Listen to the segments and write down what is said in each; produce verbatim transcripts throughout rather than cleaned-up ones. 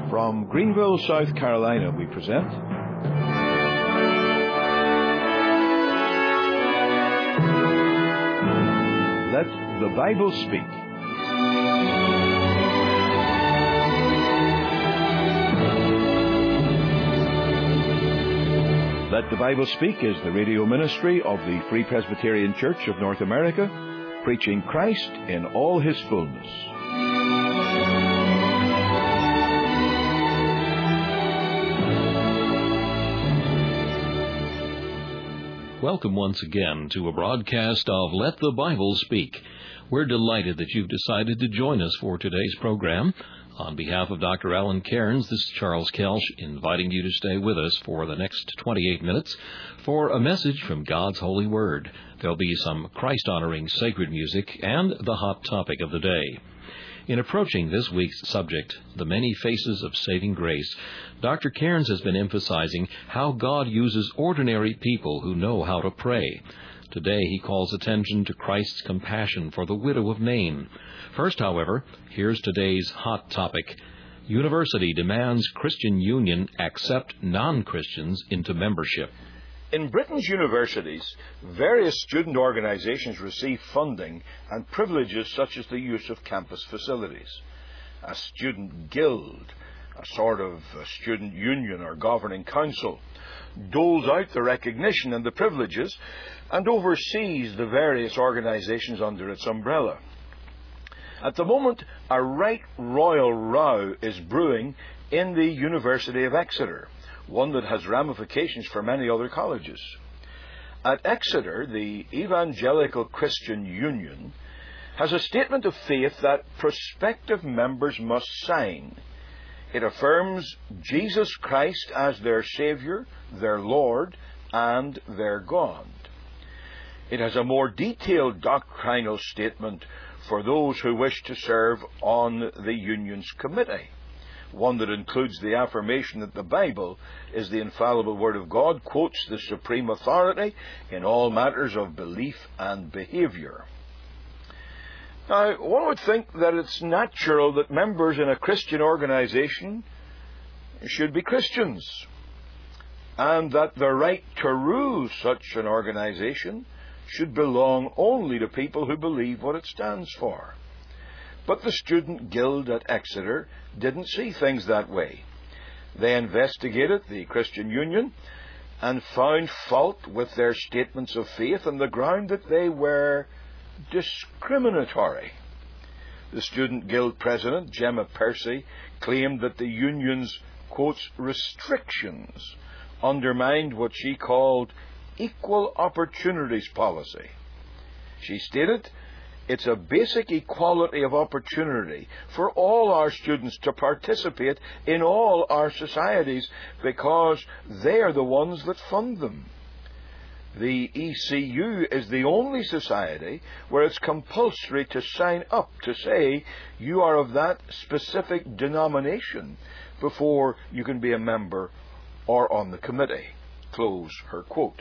From Greenville, South Carolina, we present Let the Bible Speak. Let the Bible Speak is the radio ministry of the Free Presbyterian Church of North America, preaching Christ in all His fullness. Welcome once again to a broadcast of Let the Bible Speak. We're delighted that you've decided to join us for today's program. On behalf of Doctor Alan Cairns, this is Charles Kelsch inviting you to stay with us for the next twenty-eight minutes for a message from God's Holy Word. There'll be some Christ-honoring sacred music and the hot topic of the day. In approaching this week's subject, the many faces of saving grace, Doctor Cairns has been emphasizing how God uses ordinary people who know how to pray. Today he calls attention to Christ's compassion for the widow of Nain. First, however, here's today's hot topic. University demands Christian Union accept non-Christians into membership. In Britain's universities, various student organizations receive funding and privileges such as the use of campus facilities. A student guild, a sort of a student union or governing council, doles out the recognition and the privileges and oversees the various organizations under its umbrella. At the moment, a right royal row is brewing in the University of Exeter, one that has ramifications for many other colleges. At Exeter, the Evangelical Christian Union has a statement of faith that prospective members must sign. It affirms Jesus Christ as their Saviour, their Lord, and their God. It has a more detailed doctrinal statement for those who wish to serve on the Union's committee, one that includes the affirmation that the Bible is the infallible Word of God, quotes the supreme authority in all matters of belief and behaviour. Now, one would think that it's natural that members in a Christian organisation should be Christians, and that the right to rule such an organisation should belong only to people who believe what it stands for. But the Student Guild at Exeter didn't see things that way. They investigated the Christian Union and found fault with their statements of faith on the ground that they were discriminatory. The Student Guild president, Gemma Percy, claimed that the union's, quotes, restrictions undermined what she called equal opportunities policy. She stated, "It's a basic equality of opportunity for all our students to participate in all our societies because they are the ones that fund them. The E C U is the only society where it's compulsory to sign up to say you are of that specific denomination before you can be a member or on the committee." Close her quote.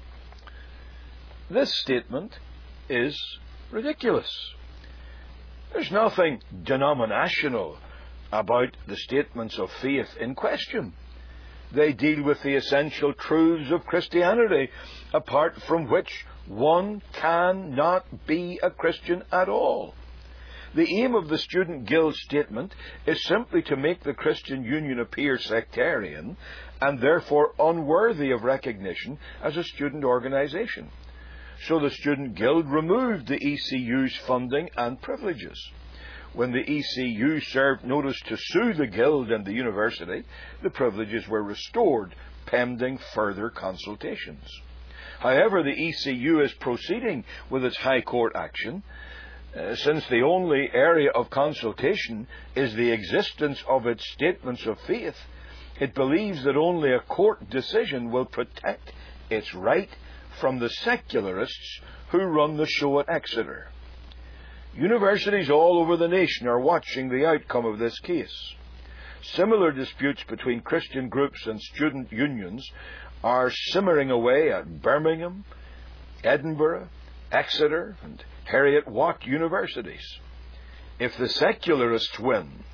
This statement is ridiculous. There's nothing denominational about the statements of faith in question. They deal with the essential truths of Christianity, apart from which one cannot be a Christian at all. The aim of the Student Guild statement is simply to make the Christian Union appear sectarian and therefore unworthy of recognition as a student organisation. So the Student Guild removed the E C U's funding and privileges. When the E C U served notice to sue the Guild and the university, the privileges were restored, pending further consultations. However, the E C U is proceeding with its High Court action, uh, since the only area of consultation is the existence of its statements of faith. It believes that only a court decision will protect its right from the secularists who run the show at Exeter. Universities all over the nation are watching the outcome of this case. Similar disputes between Christian groups and student unions are simmering away at Birmingham, Edinburgh, Exeter, and Heriot Watt universities. If the secularists win,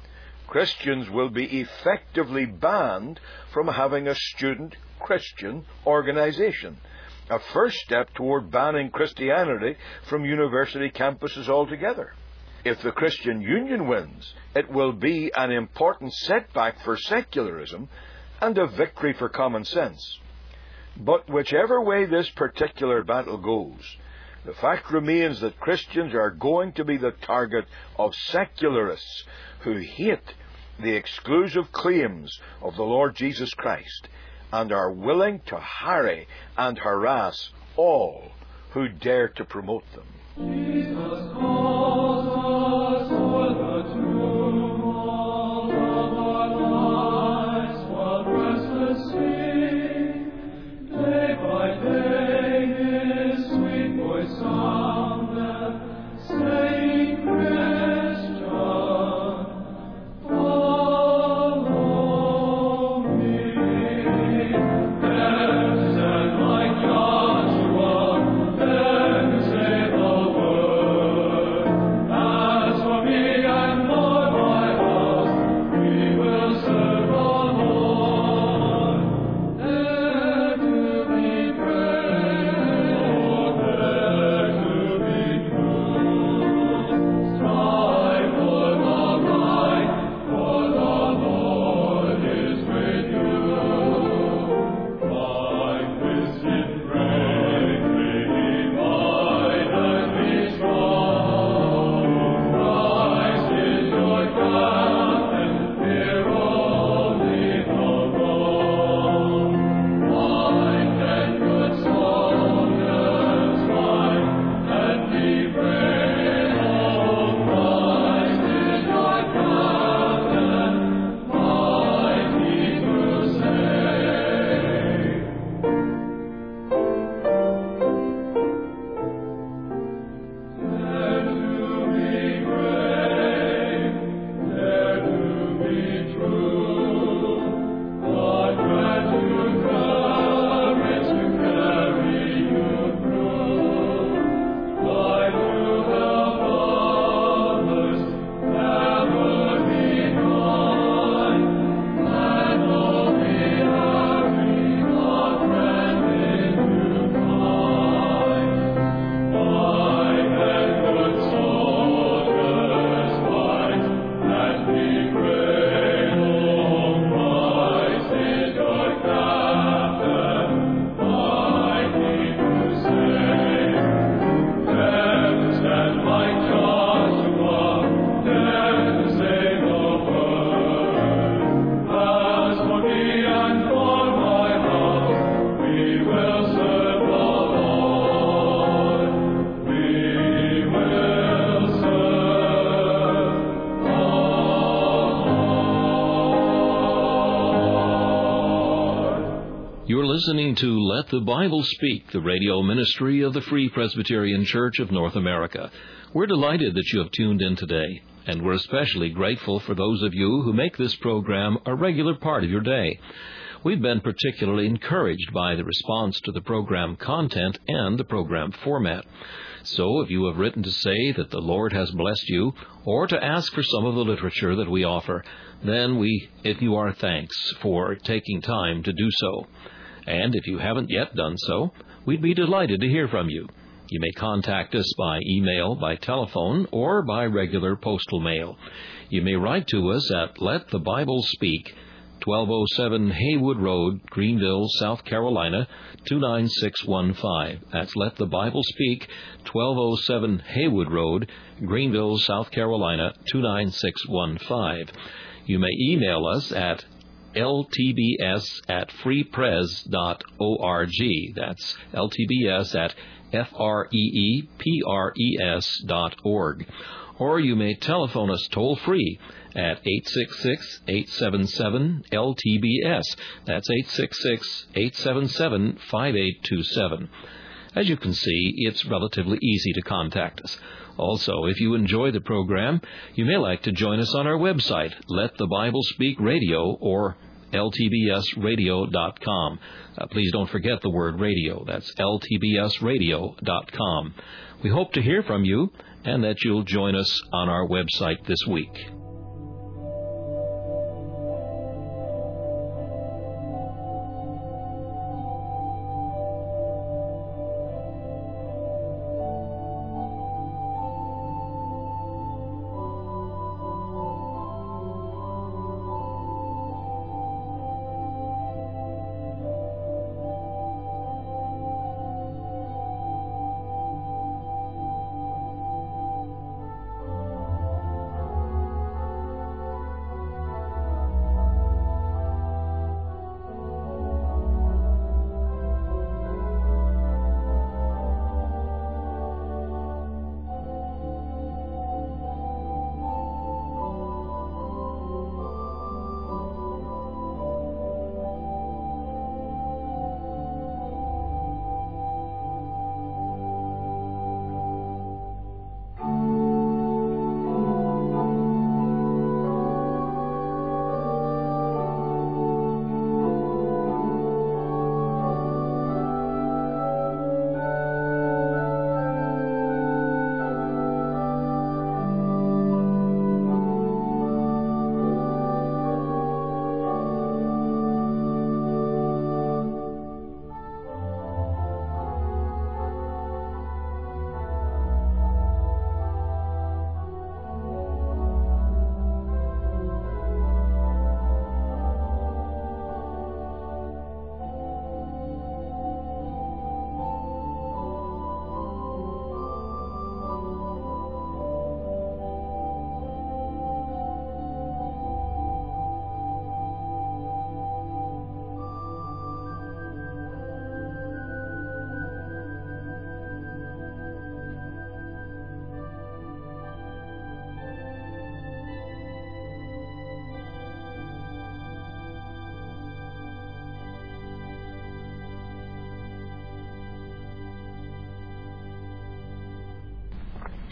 Christians will be effectively banned from having a student Christian organization, a first step toward banning Christianity from university campuses altogether. If the Christian Union wins, it will be an important setback for secularism and a victory for common sense. But whichever way this particular battle goes, the fact remains that Christians are going to be the target of secularists who hate the exclusive claims of the Lord Jesus Christ and are willing to harry and harass all who dare to promote them. Jesus calls us for the tomb, all of our lives while restless sleep. Day by day His sweet voice soundeth, saying, Christian, follow me. Then said like Joshua, then say the word. As for me and for my house, we will serve the Lord. There to be praised, there to be true. Strive for the right, for the Lord is with you. My Christian friend, be mine and be strong. Christ is your captain, fear only the wrong. Mind and good soldiers fight, and be brave. Oh, Christ is your captain, mighty to save. Dare to be brave, dare to be true. God grant you courage to carry you through. Try to help others, never deny. Let all be happy, God grant it to find. Fight and good soldiers fight, and be brave. Oh, Christ is your captain, mighty to save. Then stand like Joshua, then say the word. As for me and for my house, we will serve the Lord. We will serve the Lord. You're listening to Let the Bible Speak, the radio ministry of the Free Presbyterian Church of North America. We're delighted that you have tuned in today, and we're especially grateful for those of you who make this program a regular part of your day. We've been particularly encouraged by the response to the program content and the program format. So if you have written to say that the Lord has blessed you, or to ask for some of the literature that we offer, then we give you our thanks for taking time to do so. And if you haven't yet done so, we'd be delighted to hear from you. You may contact us by email, by telephone, or by regular postal mail. You may write to us at Let the Bible Speak, twelve oh seven Haywood Road, Greenville, South Carolina, two nine six one five. That's Let the Bible Speak, twelve oh seven Haywood Road, Greenville, South Carolina, two nine six one five. You may email us at L T B S at freepres dot org. That's L T B S at F R E E P R E S dot org. Or you may telephone us toll-free at eight six six, eight seven seven, L T B S. That's eight six six, eight seven seven, five eight two seven. As you can see, it's relatively easy to contact us. Also, if you enjoy the program, you may like to join us on our website, Let the Bible Speak Radio, or L T B S radio dot com. Uh, please don't forget the word radio. That's L T B S radio dot com. We hope to hear from you and that you'll join us on our website this week.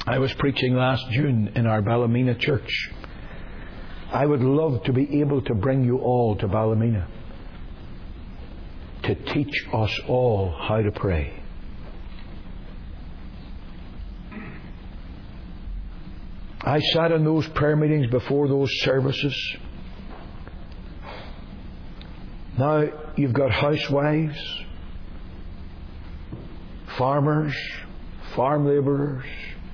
I was preaching last June in our Ballymena church. I would love to be able to bring you all to Ballymena to teach us all how to pray. I sat in those prayer meetings before those services. Now you've got housewives, farmers, farm labourers,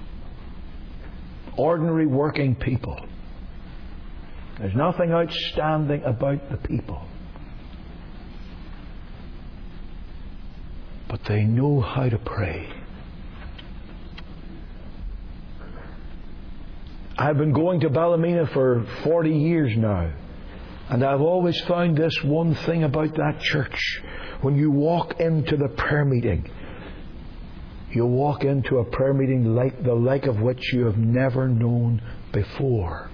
ordinary working people. There's nothing outstanding about the people. But they know how to pray. I've been going to Ballymena for forty years now, and I've always found this one thing about that church. When you walk into the prayer meeting, you walk into a prayer meeting like the like of which you have never known before.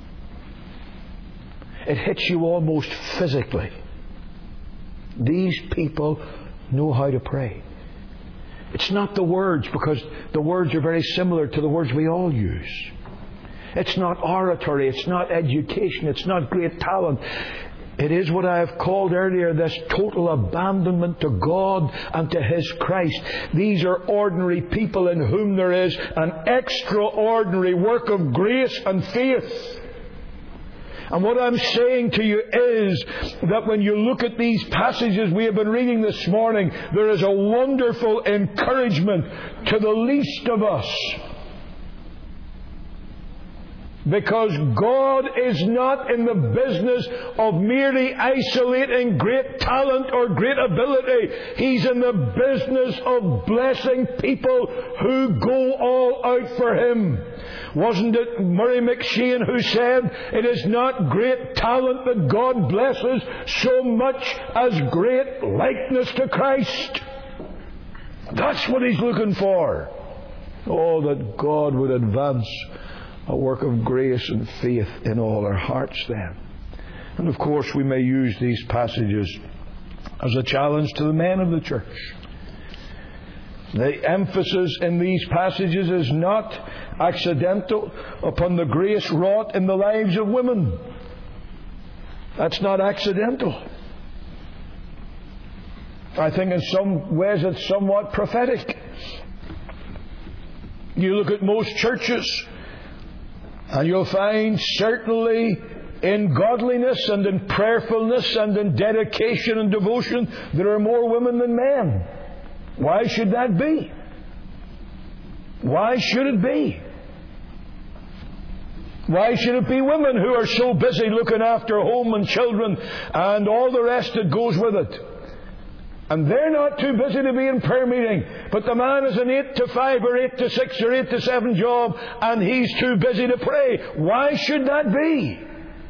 It hits you almost physically. These people know how to pray. It's not the words, because the words are very similar to the words we all use. It's not oratory, it's not education, it's not great talent. It is what I have called earlier this total abandonment to God and to His Christ. These are ordinary people in whom there is an extraordinary work of grace and faith. And what I'm saying to you is that when you look at these passages we have been reading this morning, there is a wonderful encouragement to the least of us. Because God is not in the business of merely isolating great talent or great ability. He's in the business of blessing people who go all out for Him. Wasn't it Murray McShane who said, "It is not great talent that God blesses so much as great likeness to Christ"? That's what He's looking for. Oh, that God would advance a work of grace and faith in all our hearts then. And of course we may use these passages as a challenge to the men of the church. The emphasis in these passages is not accidental upon the grace wrought in the lives of women. That's not accidental. I think in some ways it's somewhat prophetic. You look at most churches, and you'll find certainly in godliness and in prayerfulness and in dedication and devotion, there are more women than men. Why should that be? Why should it be? Why should it be women who are so busy looking after home and children and all the rest that goes with it? And they're not too busy to be in prayer meeting. But the man has an eight to five or eight to six or eight to seven job, and he's too busy to pray. Why should that be?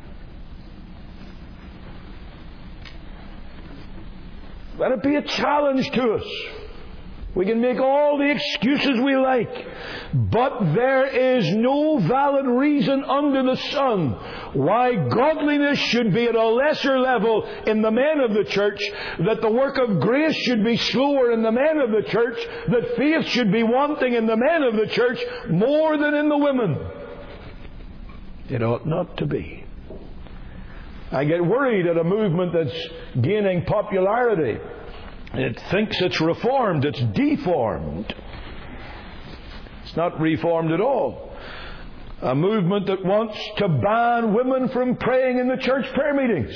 Let it be a challenge to us. We can make all the excuses we like, but there is no valid reason under the sun why godliness should be at a lesser level in the men of the church, that the work of grace should be slower in the men of the church, that faith should be wanting in the men of the church more than in the women. It ought not to be. I get worried at a movement that's gaining popularity. It thinks it's reformed. It's deformed. It's not reformed at all. A movement that wants to ban women from praying in the church prayer meetings.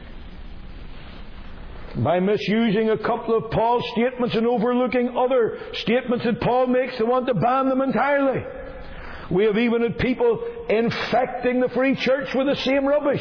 By misusing a couple of Paul's statements and overlooking other statements that Paul makes, they want to ban them entirely. We have even had people infecting the free church with the same rubbish.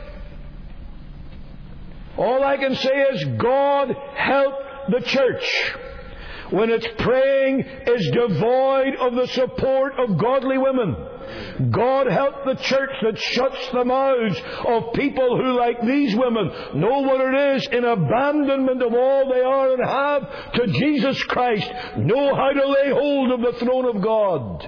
All I can say is, God help the church when its praying is devoid of the support of godly women. God help the church that shuts the mouths of people who, like these women, know what it is in abandonment of all they are and have to Jesus Christ, know how to lay hold of the throne of God.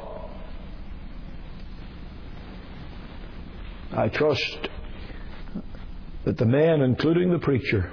I trust that the men, including the preacher,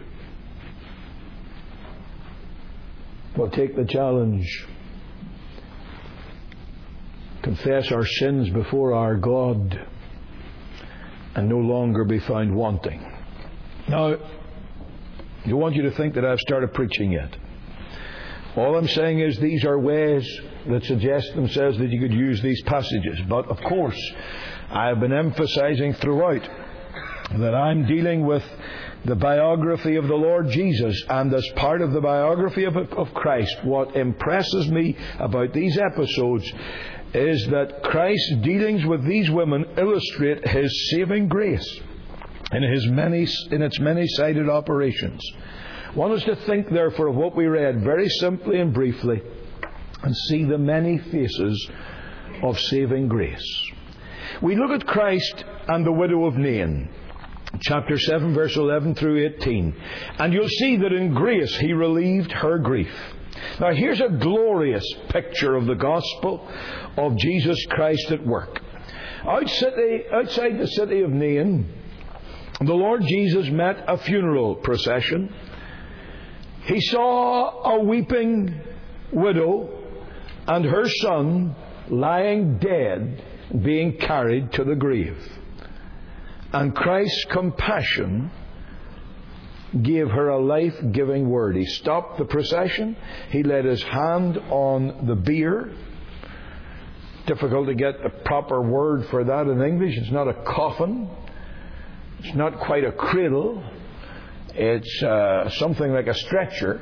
will take the challenge to confess our sins before our God and no longer be found wanting. Now, I don't want you to think that I've started preaching yet. All I'm saying is these are ways that suggest themselves that you could use these passages. But, of course, I have been emphasizing throughout that I'm dealing with the biography of the Lord Jesus, and as part of the biography of, of Christ, what impresses me about these episodes is that Christ's dealings with these women illustrate His saving grace in His many, in its many-sided operations. I want us to think, therefore, of what we read very simply and briefly and see the many faces of saving grace. We look at Christ and the widow of Nain, chapter seven, verse eleven through eighteen, and you'll see that in grace He relieved her grief. Now, here's a glorious picture of the gospel of Jesus Christ at work. Outside the city of Nain, the Lord Jesus met a funeral procession. He saw a weeping widow and her son lying dead, being carried to the grave. And Christ's compassion gave her a life-giving word. He stopped the procession. He laid His hand on the bier. Difficult to get the proper word for that in English. It's not a coffin. It's not quite a cradle. It's uh, something like a stretcher.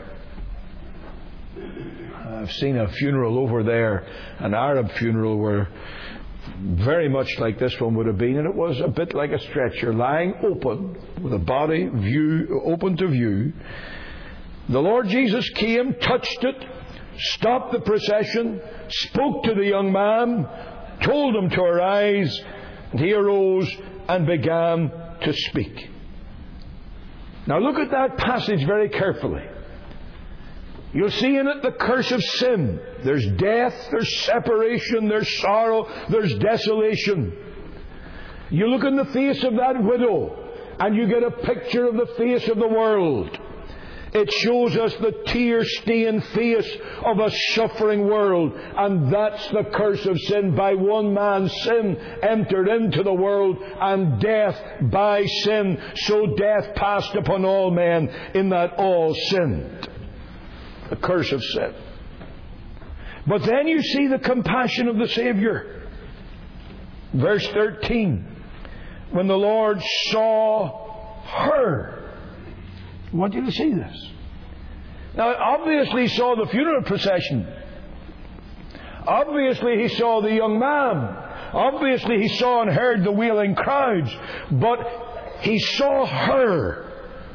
I've seen a funeral over there, an Arab funeral, where very much like this one would have been, and it was a bit like a stretcher, lying open, with a body view open to view. The Lord Jesus came, touched it, stopped the procession, spoke to the young man, told him to arise, and he arose and began to speak. Now look at that passage very carefully. You'll see in it the curse of sin. There's death, there's separation, there's sorrow, there's desolation. You look in the face of that widow and you get a picture of the face of the world. It shows us the tear-stained face of a suffering world. And that's the curse of sin. By one man's sin entered into the world, and death by sin. So death passed upon all men, in that all sinned. The curse of sin. But then you see the compassion of the Saviour. Verse thirteen. When the Lord saw her. I want you to see this. Now, obviously he saw the funeral procession. Obviously he saw the young man. Obviously he saw and heard the wailing crowds. But he saw her.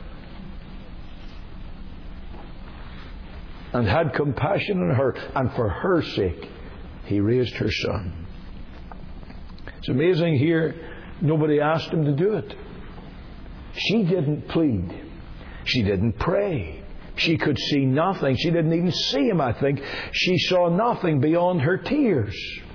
And had compassion on her. And for her sake, He raised her son. It's amazing here, nobody asked Him to do it. She didn't plead. She didn't pray. She could see nothing. She didn't even see Him, I think. She saw nothing beyond her tears.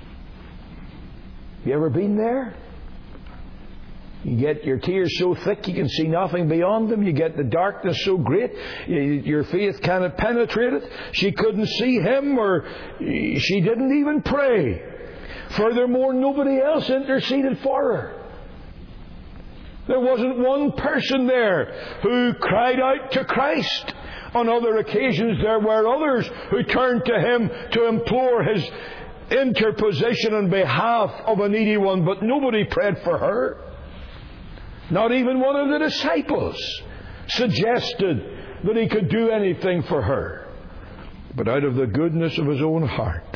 You ever been there? You get your tears so thick you can see nothing beyond them. You get the darkness so great your faith cannot penetrate it. She couldn't see Him, or she didn't even pray. Furthermore, nobody else interceded for her. There wasn't one person there who cried out to Christ. On other occasions there were others who turned to Him to implore His interposition on behalf of a needy one, but nobody prayed for her. Not even one of the disciples suggested that He could do anything for her. But out of the goodness of His own heart,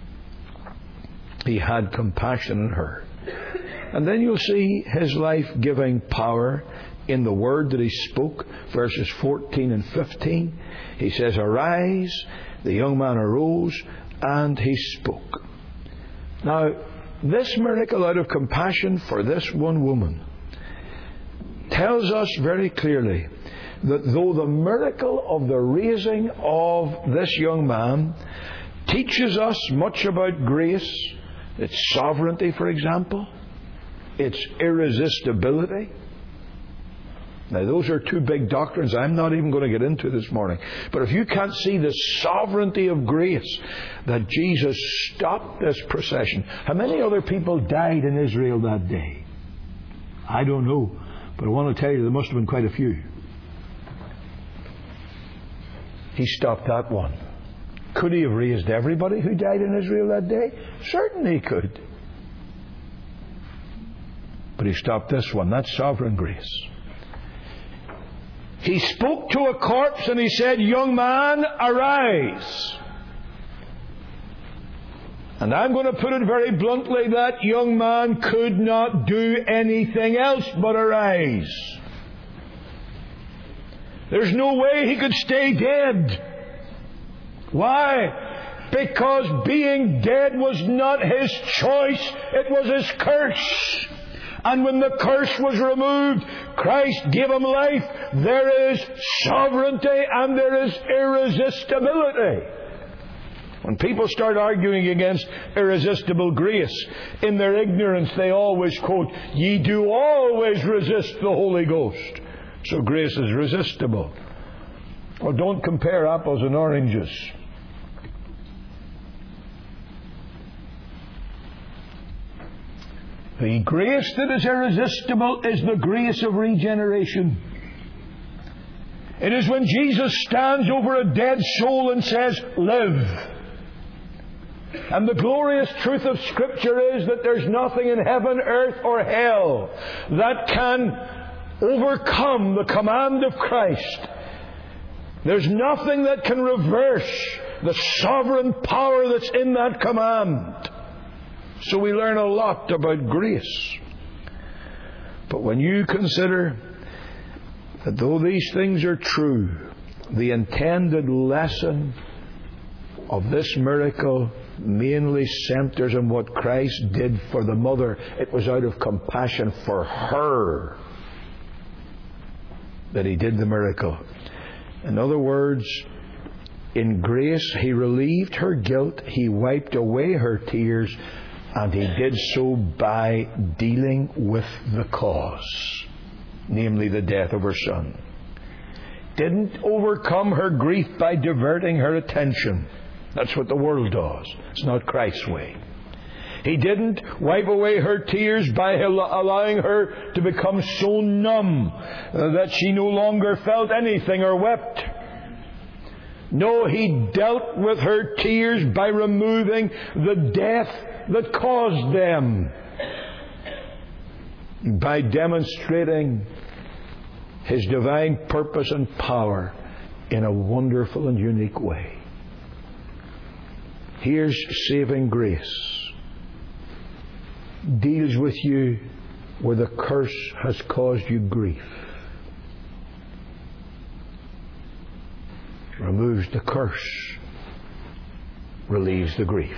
He had compassion on her. And then you'll see His life-giving power in the word that He spoke, verses fourteen and fifteen. He says, "Arise." The young man arose and he spoke. Now, this miracle out of compassion for this one woman tells us very clearly that though the miracle of the raising of this young man teaches us much about grace, its sovereignty, for example, its irresistibility, Now, those are two big doctrines I'm not even going to get into this morning. But if you can't see the sovereignty of grace, that Jesus stopped this procession. How many other people died in Israel that day? I don't know. But I want to tell you, there must have been quite a few. He stopped that one. Could he have raised everybody who died in Israel that day? Certainly he could. But he stopped this one. That's sovereign grace. He spoke to a corpse and he said, "Young man, arise." And I'm going to put it very bluntly, that young man could not do anything else but arise. There's no way he could stay dead. Why? Because being dead was not his choice, it was his curse. And when the curse was removed, Christ gave him life. There is sovereignty and there is irresistibility. When people start arguing against irresistible grace, in their ignorance they always quote, "Ye do always resist the Holy Ghost, so grace is resistible." Well, don't compare apples and oranges. The grace that is irresistible is the grace of regeneration. It is when Jesus stands over a dead soul and says, "Live." And the glorious truth of Scripture is that there's nothing in heaven, earth, or hell that can overcome the command of Christ. There's nothing that can reverse the sovereign power that's in that command. So we learn a lot about grace. But when you consider that though these things are true, the intended lesson of this miracle mainly centers on what Christ did for the mother. It was out of compassion for her that He did the miracle. In other words, in grace He relieved her guilt, He wiped away her tears, and He did so by dealing with the cause, namely the death of her Son. Didn't overcome her grief by diverting her attention. That's what the world does. It's not Christ's way. He didn't wipe away her tears by allowing her to become so numb that she no longer felt anything or wept. No, He dealt with her tears by removing the death that caused them, by demonstrating His divine purpose and power in a wonderful and unique way. Here's saving grace. Deals with you where the curse has caused you grief. Removes the curse. Relieves the grief.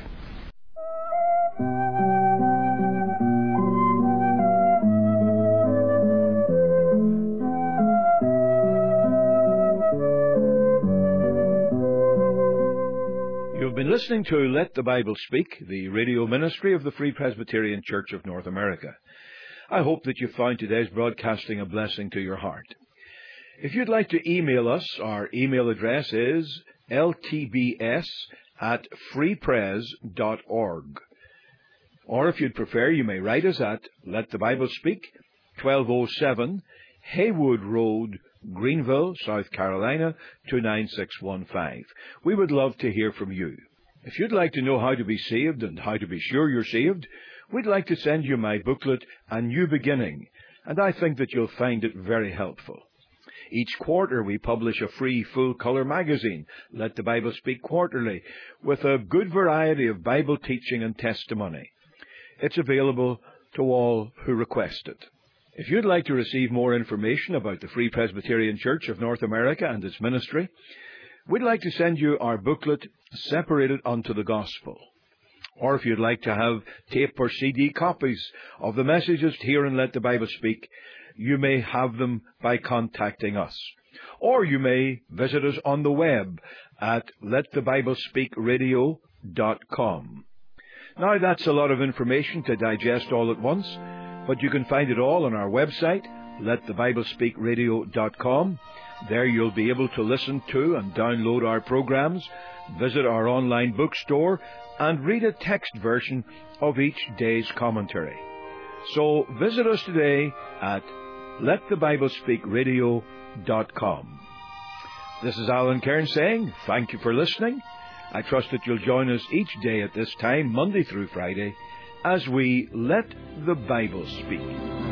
Listening to Let the Bible Speak, the radio ministry of the Free Presbyterian Church of North America. I hope that you found today's broadcasting a blessing to your heart. If you'd like to email us, our email address is l t b s at free pres dot org. Or if you'd prefer, you may write us at Let the Bible Speak, twelve oh seven Haywood Road, Greenville, South Carolina, two nine six one five. We would love to hear from you. If you'd like to know how to be saved and how to be sure you're saved, we'd like to send you my booklet, A New Beginning, and I think that you'll find it very helpful. Each quarter we publish a free full-color magazine, Let the Bible Speak Quarterly, with a good variety of Bible teaching and testimony. It's available to all who request it. If you'd like to receive more information about the Free Presbyterian Church of North America and its ministry, we'd like to send you our booklet, Separated unto the Gospel. Or if you'd like to have tape or C D copies of the messages here in Let the Bible Speak, you may have them by contacting us. Or you may visit us on the web at let the bible speak radio dot com. Now, that's a lot of information to digest all at once, but you can find it all on our website, let the bible speak radio dot com. There you'll be able to listen to and download our programs, visit our online bookstore, and read a text version of each day's commentary. So visit us today at let the bible speak radio dot com. This is Alan Cairns saying thank you for listening. I trust that you'll join us each day at this time, Monday through Friday, as we let the Bible speak.